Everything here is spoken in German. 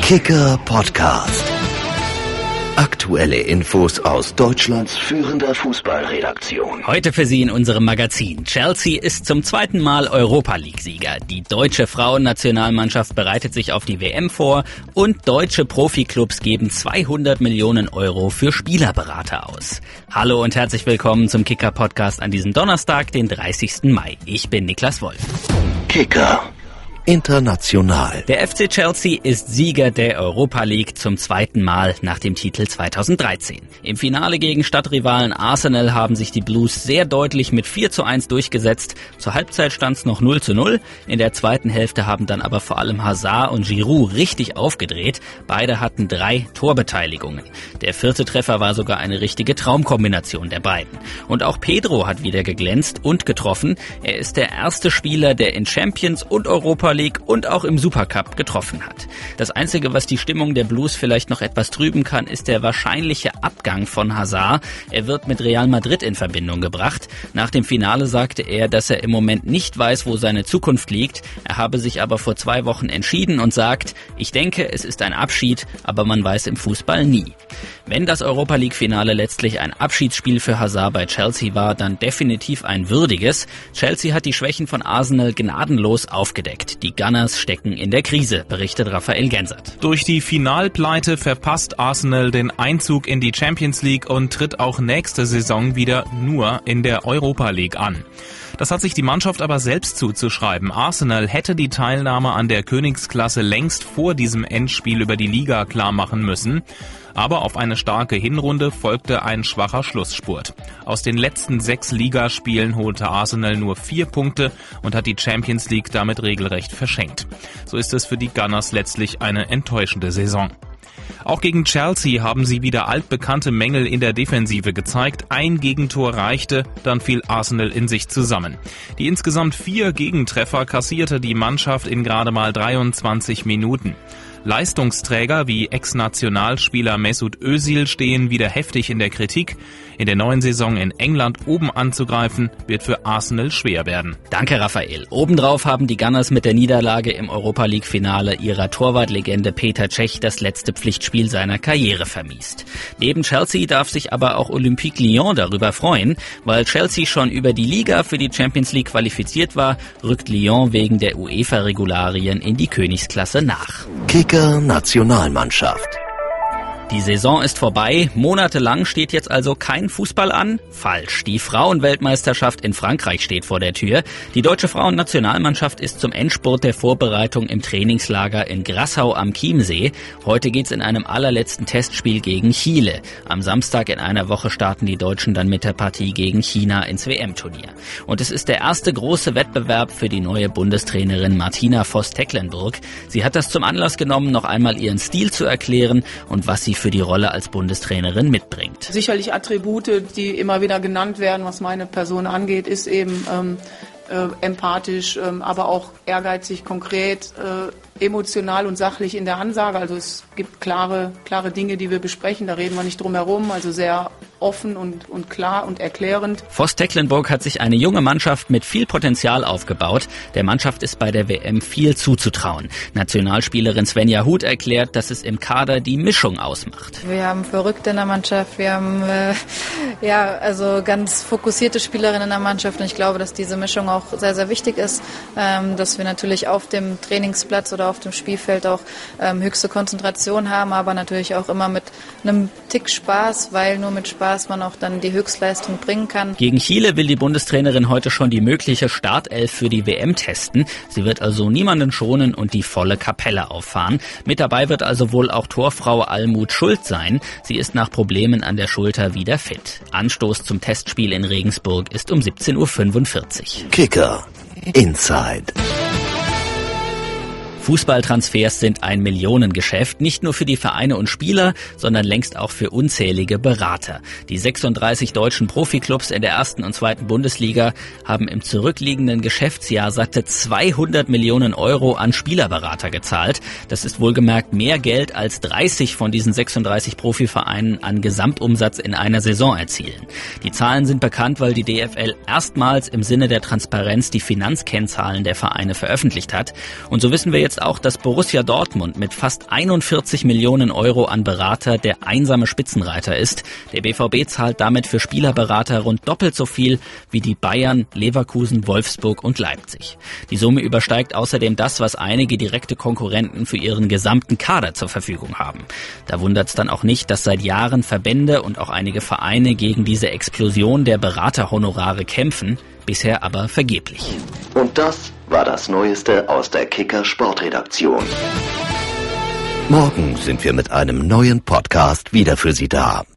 Kicker Podcast. Aktuelle Infos aus Deutschlands führender Fußballredaktion. Heute für Sie in unserem Magazin. Chelsea ist zum zweiten Mal Europa-League-Sieger. Die deutsche Frauennationalmannschaft bereitet sich auf die WM vor und deutsche Profiklubs geben 200 Millionen Euro für Spielerberater aus. Hallo und herzlich willkommen zum Kicker Podcast an diesem Donnerstag, den 30. Mai. Ich bin Niklas Wolf. Kicker International. Der FC Chelsea ist Sieger der Europa League zum zweiten Mal nach dem Titel 2013. Im Finale gegen Stadtrivalen Arsenal haben sich die Blues sehr deutlich mit 4:1 durchgesetzt. Zur Halbzeit stand es noch 0:0. In der zweiten Hälfte haben dann aber vor allem Hazard und Giroud richtig aufgedreht. Beide hatten 3 Torbeteiligungen. Der 4. Treffer war sogar eine richtige Traumkombination der beiden. Und auch Pedro hat wieder geglänzt und getroffen. Er ist der erste Spieler, der in Champions und Europa League und auch im Supercup getroffen hat. Das Einzige, was die Stimmung der Blues vielleicht noch etwas trüben kann, ist der wahrscheinliche Abgang von Hazard. Er wird mit Real Madrid in Verbindung gebracht. Nach dem Finale sagte er, dass er im Moment nicht weiß, wo seine Zukunft liegt. Er habe sich aber vor 2 Wochen entschieden und sagt, ich denke, es ist ein Abschied, aber man weiß im Fußball nie. Wenn das Europa-League-Finale letztlich ein Abschiedsspiel für Hazard bei Chelsea war, dann definitiv ein würdiges. Chelsea hat die Schwächen von Arsenal gnadenlos aufgedeckt. Die Gunners stecken in der Krise, berichtet Raphael Gensert. Durch die Finalpleite verpasst Arsenal den Einzug in die Champions League und tritt auch nächste Saison wieder nur in der Europa League an. Das hat sich die Mannschaft aber selbst zuzuschreiben. Arsenal hätte die Teilnahme an der Königsklasse längst vor diesem Endspiel über die Liga klar machen müssen. Aber auf eine starke Hinrunde folgte ein schwacher Schlussspurt. Aus den letzten 6 Ligaspielen holte Arsenal nur 4 Punkte und hat die Champions League damit regelrecht verschenkt. So ist es für die Gunners letztlich eine enttäuschende Saison. Auch gegen Chelsea haben sie wieder altbekannte Mängel in der Defensive gezeigt. Ein Gegentor reichte, dann fiel Arsenal in sich zusammen. Die insgesamt 4 Gegentreffer kassierte die Mannschaft in gerade mal 23 Minuten. Leistungsträger wie Ex-Nationalspieler Mesut Özil stehen wieder heftig in der Kritik. In der neuen Saison in England oben anzugreifen, wird für Arsenal schwer werden. Danke, Raphael. Obendrauf haben die Gunners mit der Niederlage im Europa-League-Finale ihrer Torwartlegende Petr Cech das letzte Pflichtspiel seiner Karriere vermiest. Neben Chelsea darf sich aber auch Olympique Lyon darüber freuen. Weil Chelsea schon über die Liga für die Champions League qualifiziert war, rückt Lyon wegen der UEFA-Regularien in die Königsklasse nach. Kicker Nationalmannschaft. Die Saison ist vorbei. Monatelang steht jetzt also kein Fußball an? Falsch. Die Frauenweltmeisterschaft in Frankreich steht vor der Tür. Die deutsche Frauennationalmannschaft ist zum Endspurt der Vorbereitung im Trainingslager in Grassau am Chiemsee. Heute geht's in einem allerletzten Testspiel gegen Chile. Am Samstag in einer Woche starten die Deutschen dann mit der Partie gegen China ins WM-Turnier. Und es ist der erste große Wettbewerb für die neue Bundestrainerin Martina Voss-Tecklenburg. Sie hat das zum Anlass genommen, noch einmal ihren Stil zu erklären und was sie für die Rolle als Bundestrainerin mitbringt. Sicherlich Attribute, die immer wieder genannt werden, was meine Person angeht, ist eben empathisch, aber auch ehrgeizig, konkret, emotional und sachlich in der Ansage. Also es gibt klare Dinge, die wir besprechen, da reden wir nicht drum herum, also sehr offen und klar und erklärend. Voss-Tecklenburg hat sich eine junge Mannschaft mit viel Potenzial aufgebaut. Der Mannschaft ist bei der WM viel zuzutrauen. Nationalspielerin Svenja Huth erklärt, dass es im Kader die Mischung ausmacht. Wir haben Verrückte in der Mannschaft, wir haben also ganz fokussierte Spielerinnen in der Mannschaft und ich glaube, dass diese Mischung auch sehr, sehr wichtig ist, dass wir natürlich auf dem Trainingsplatz oder auf dem Spielfeld auch höchste Konzentration haben, aber natürlich auch immer mit einem Tick Spaß, weil nur mit Spaß man auch dann die Höchstleistung bringen kann. Gegen Chile will die Bundestrainerin heute schon die mögliche Startelf für die WM testen. Sie wird also niemanden schonen und die volle Kapelle auffahren. Mit dabei wird also wohl auch Torfrau Almut Schuld sein. Sie ist nach Problemen an der Schulter wieder fit. Anstoß zum Testspiel in Regensburg ist um 17:45 Uhr. Kicker Inside. Fußballtransfers sind ein Millionengeschäft, nicht nur für die Vereine und Spieler, sondern längst auch für unzählige Berater. Die 36 deutschen Profiklubs in der ersten und zweiten Bundesliga haben im zurückliegenden Geschäftsjahr satte 200 Millionen Euro an Spielerberater gezahlt. Das ist wohlgemerkt mehr Geld als 30 von diesen 36 Profivereinen an Gesamtumsatz in einer Saison erzielen. Die Zahlen sind bekannt, weil die DFL erstmals im Sinne der Transparenz die Finanzkennzahlen der Vereine veröffentlicht hat. Und so wissen wir jetzt jetzt auch, dass Borussia Dortmund mit fast 41 Millionen Euro an Berater der einsame Spitzenreiter ist. Der BVB zahlt damit für Spielerberater rund doppelt so viel wie die Bayern, Leverkusen, Wolfsburg und Leipzig. Die Summe übersteigt außerdem das, was einige direkte Konkurrenten für ihren gesamten Kader zur Verfügung haben. Da wundert es dann auch nicht, dass seit Jahren Verbände und auch einige Vereine gegen diese Explosion der Beraterhonorare kämpfen, bisher aber vergeblich. Und das war das Neueste aus der Kicker Sportredaktion. Morgen sind wir mit einem neuen Podcast wieder für Sie da.